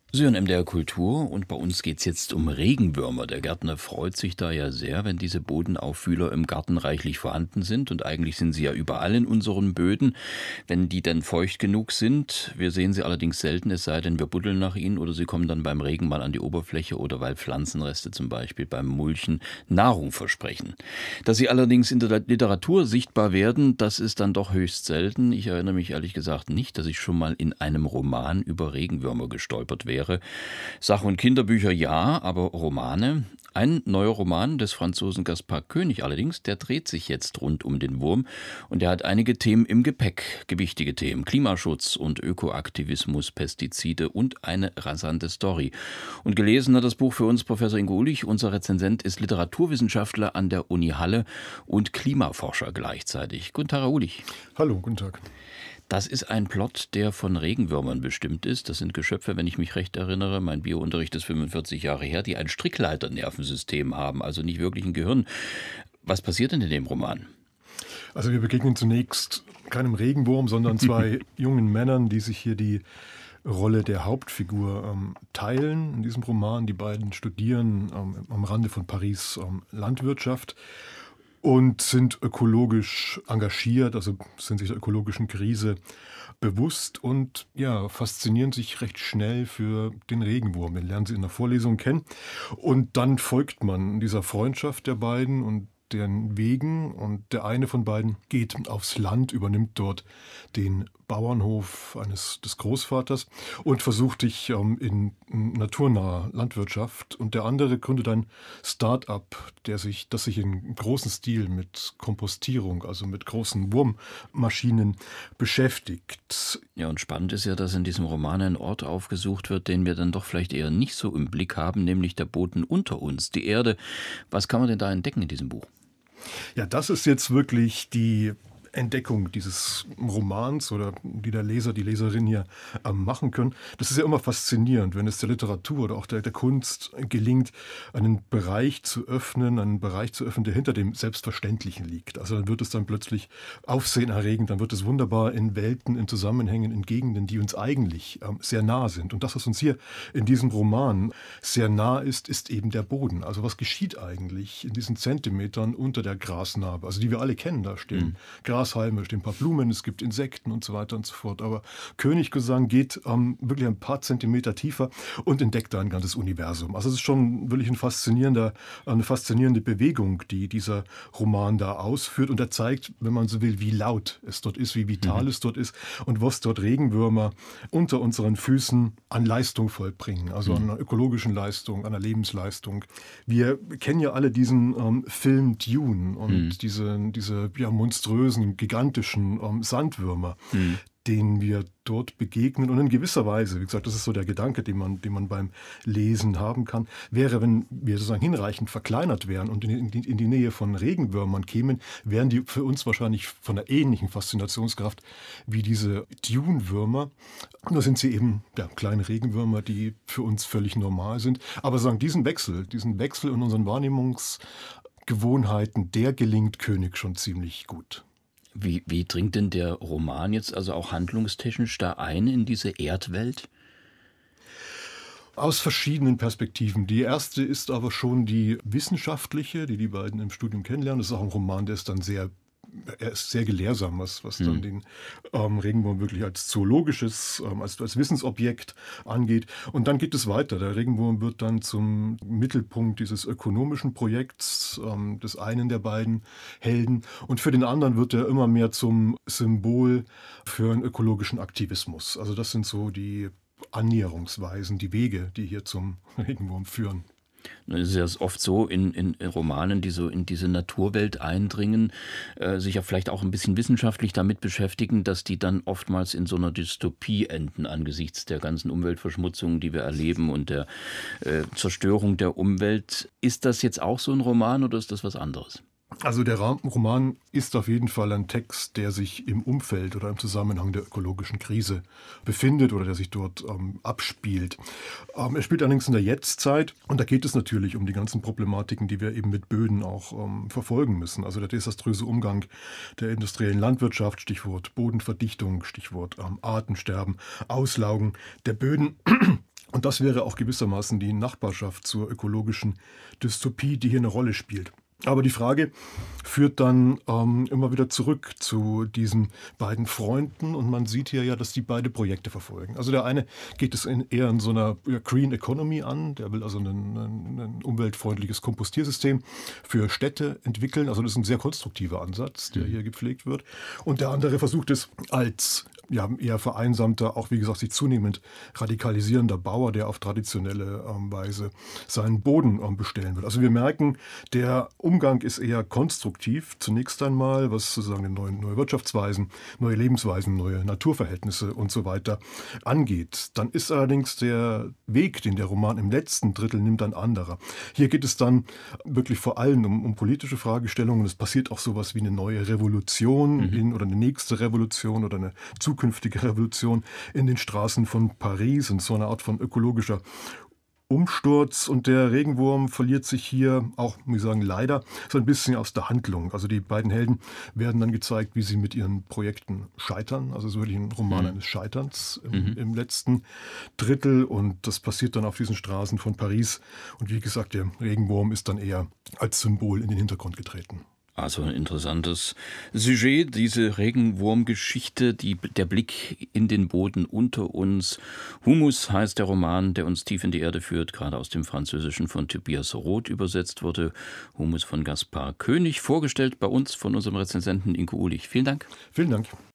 Sie hören MDR Kultur und bei uns geht's jetzt um Regenwürmer. Der Gärtner freut sich da ja sehr, wenn diese Bodenauffühler im Garten reichlich vorhanden sind. Und eigentlich sind sie ja überall in unseren Böden, wenn die denn feucht genug sind. Wir sehen sie allerdings selten, es sei denn, wir buddeln nach ihnen oder sie kommen dann beim Regen mal an die Oberfläche oder weil Pflanzenreste zum Beispiel beim Mulchen Nahrung versprechen. Dass sie allerdings in der Literatur sichtbar werden, das ist dann doch höchst selten. Ich erinnere mich ehrlich gesagt nicht, dass ich schon mal in einem Roman über Regenwürmer gestolpert wäre. Sach- und Kinderbücher ja, aber Romane? Ein neuer Roman des Franzosen Gaspard Koenig allerdings, der dreht sich jetzt rund um den Wurm und er hat einige Themen im Gepäck, gewichtige Themen, Klimaschutz und Ökoaktivismus, Pestizide und eine rasante Story. Und gelesen hat das Buch für uns Professor Ingo Ulich, unser Rezensent ist Literaturwissenschaftler an der Uni Halle und Klimaforscher gleichzeitig. Guten Tag, Herr Ulich. Hallo, guten Tag. Das ist ein Plot, der von Regenwürmern bestimmt ist. Das sind Geschöpfe, wenn ich mich recht erinnere, mein Biounterricht ist 45 Jahre her, die ein Strickleiternervensystem haben, also nicht wirklich ein Gehirn. Was passiert denn in dem Roman? Also wir begegnen zunächst keinem Regenwurm, sondern zwei jungen Männern, die sich hier die Rolle der Hauptfigur teilen in diesem Roman. Die beiden studieren am Rande von Paris Landwirtschaft und sind ökologisch engagiert, also sind sich der ökologischen Krise bewusst und ja, faszinieren sich recht schnell für den Regenwurm. Den lernen sie in der Vorlesung kennen. Und dann folgt man dieser Freundschaft der beiden und den Wegen. Und der eine von beiden geht aufs Land, übernimmt dort den Bauernhof des Großvaters und versucht sich in naturnaher Landwirtschaft. Und der andere gründet ein Start-up, das sich in großem Stil mit Kompostierung, also mit großen Wurmmaschinen beschäftigt. Ja, und spannend ist ja, dass in diesem Roman ein Ort aufgesucht wird, den wir dann doch vielleicht eher nicht so im Blick haben, nämlich der Boden unter uns, die Erde. Was kann man denn da entdecken in diesem Buch? Ja, das ist jetzt wirklich die Entdeckung dieses Romans oder die der Leser, die Leserin hier machen können. Das ist ja immer faszinierend, wenn es der Literatur oder auch der Kunst gelingt, einen Bereich zu öffnen, der hinter dem Selbstverständlichen liegt. Also dann wird es dann plötzlich aufsehenerregend, dann wird es wunderbar in Welten, in Zusammenhängen, in Gegenden, die uns eigentlich sehr nah sind. Und das, was uns hier in diesem Roman sehr nah ist, ist eben der Boden. Also was geschieht eigentlich in diesen Zentimetern unter der Grasnarbe, also die wir alle kennen, da stehen Grashalme, stehen ein paar Blumen, es gibt Insekten und so weiter und so fort. Aber Königsgesang geht wirklich ein paar Zentimeter tiefer und entdeckt da ein ganzes Universum. Also es ist schon wirklich eine faszinierende Bewegung, die dieser Roman da ausführt. Und er zeigt, wenn man so will, wie laut es dort ist, wie vital es dort ist und was dort Regenwürmer unter unseren Füßen an Leistung vollbringen. Also an einer ökologischen Leistung, an einer Lebensleistung. Wir kennen ja alle diesen Film Dune und diese monströsen, gigantischen Sandwürmer, denen wir dort begegnen. Und in gewisser Weise, wie gesagt, das ist so der Gedanke, den man beim Lesen haben kann, wäre, wenn wir sozusagen hinreichend verkleinert wären und in die Nähe von Regenwürmern kämen, wären die für uns wahrscheinlich von einer ähnlichen Faszinationskraft wie diese Dune-Würmer. Nur sind sie eben kleine Regenwürmer, die für uns völlig normal sind. Aber sagen, diesen Wechsel in unseren Wahrnehmungsgewohnheiten, der gelingt König schon ziemlich gut. Wie dringt denn der Roman jetzt also auch handlungstechnisch da ein in diese Erdwelt? Aus verschiedenen Perspektiven. Die erste ist aber schon die wissenschaftliche, die beiden im Studium kennenlernen. Das ist auch ein Roman, er ist sehr gelehrsam, was dann den Regenwurm wirklich als zoologisches, als Wissensobjekt angeht. Und dann geht es weiter. Der Regenwurm wird dann zum Mittelpunkt dieses ökonomischen Projekts des einen der beiden Helden. Und für den anderen wird er immer mehr zum Symbol für einen ökologischen Aktivismus. Also das sind so die Annäherungsweisen, die Wege, die hier zum Regenwurm führen. Es ist ja oft so in Romanen, die so in diese Naturwelt eindringen, sich ja vielleicht auch ein bisschen wissenschaftlich damit beschäftigen, dass die dann oftmals in so einer Dystopie enden angesichts der ganzen Umweltverschmutzung, die wir erleben und der Zerstörung der Umwelt. Ist das jetzt auch so ein Roman oder ist das was anderes? Also der Roman ist auf jeden Fall ein Text, der sich im Umfeld oder im Zusammenhang der ökologischen Krise befindet oder der sich dort abspielt. Er spielt allerdings in der Jetztzeit und da geht es natürlich um die ganzen Problematiken, die wir eben mit Böden auch verfolgen müssen. Also der desaströse Umgang der industriellen Landwirtschaft, Stichwort Bodenverdichtung, Stichwort Artensterben, Auslaugen der Böden. Und das wäre auch gewissermaßen die Nachbarschaft zur ökologischen Dystopie, die hier eine Rolle spielt. Aber die Frage führt dann immer wieder zurück zu diesen beiden Freunden und man sieht hier ja, dass die beide Projekte verfolgen. Also der eine geht es eher in so einer Green Economy an, der will also ein umweltfreundliches Kompostiersystem für Städte entwickeln. Also das ist ein sehr konstruktiver Ansatz, der hier gepflegt wird. Und der andere versucht es als eher vereinsamter, auch wie gesagt sich zunehmend radikalisierender Bauer, der auf traditionelle Weise seinen Boden bestellen will. Also wir merken, der Umgang ist eher konstruktiv, zunächst einmal, was sozusagen neue Wirtschaftsweisen, neue Lebensweisen, neue Naturverhältnisse und so weiter angeht. Dann ist allerdings der Weg, den der Roman im letzten Drittel nimmt, ein anderer. Hier geht es dann wirklich vor allem um politische Fragestellungen. Es passiert auch sowas wie eine neue Revolution oder eine nächste Revolution oder eine zukünftige Revolution in den Straßen von Paris und so eine Art von ökologischer Umsturz, und der Regenwurm verliert sich hier auch, muss ich sagen, leider so ein bisschen aus der Handlung. Also die beiden Helden werden dann gezeigt, wie sie mit ihren Projekten scheitern. Also so wirklich ein Roman eines Scheiterns im letzten Drittel, und das passiert dann auf diesen Straßen von Paris. Und wie gesagt, der Regenwurm ist dann eher als Symbol in den Hintergrund getreten. Also ein interessantes Sujet, diese Regenwurmgeschichte, der Blick in den Boden unter uns. Humus heißt der Roman, der uns tief in die Erde führt, gerade aus dem Französischen von Tobias Roth übersetzt wurde. Humus von Gaspar König, vorgestellt bei uns von unserem Rezensenten Ingo Uhlich. Vielen Dank. Vielen Dank.